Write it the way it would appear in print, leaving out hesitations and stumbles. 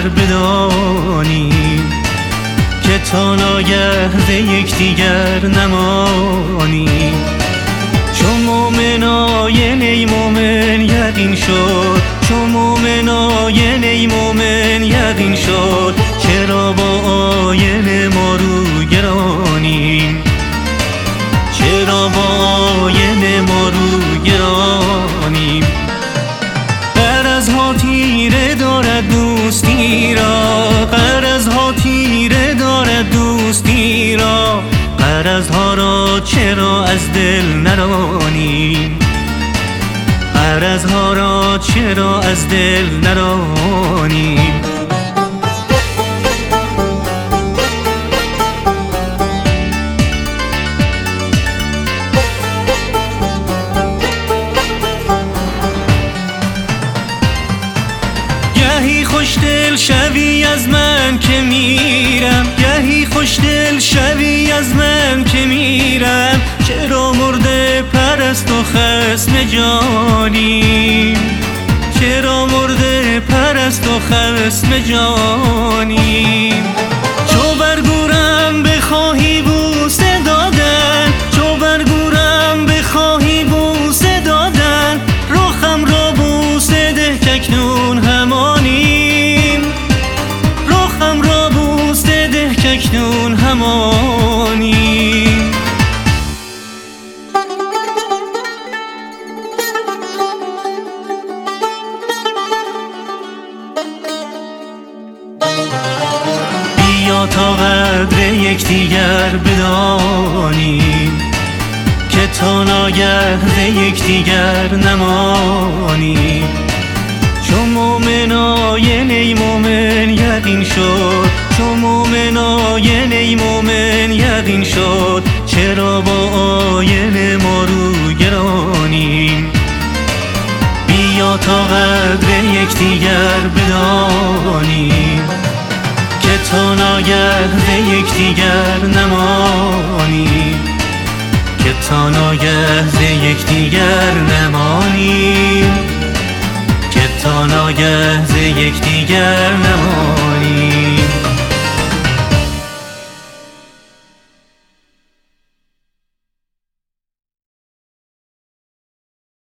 بدانیم که تا ناگه ز یکدیگر نمانیم. چو مؤمن آین ای مؤمن یقین شد، چو مؤمن آین ای مؤمن یقین شد، چرا با آین ما رو گرانیم، چرا با آین ما رو گرانیم. غرضها تیره دارد دوستی را، غرضها تیره دارد دوستی را، غرضها را چرا از دل نرانیم، غرضها را چرا از دل نرانیم. گهی خوشدل شوی از من که میرم، گهی خوشدل شوی از من که میرم، چرا مرده پرست و خصم جانیم، چرا مرده پرست و خصم جانیم. چو برگورم بخواهی بوسه دادن، چو برگورم بخواهی بوسه دادن، رخم را بوسه ده که اکنون همانیم، رخم را بوسه ده که اکنون همانیم. بیا تا قدر یکدیگر بدانیم که تا ناگه ز یکدیگر نمانیم. چو مؤمن آین ای مؤمن یقین شد، چو مؤمن آین ای مؤمن یقین شد، چرا با آین ما رو گرانیم. بیا تا قدر یکدیگر بدانیم که تا ناگه ز یکدیگر نمانیم، که تا ناگه ز یکدیگر نمانیم، که تا ناگه ز یکدیگر نمانیم.